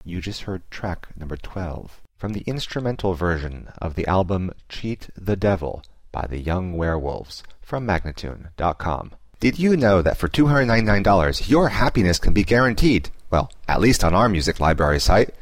You just heard track number 12 from the instrumental version of the album Cheat the Devil by the Young Werewolves from Magnatune.com. Did you know that for $299 your happiness can be guaranteed? Well, at least on our music library site.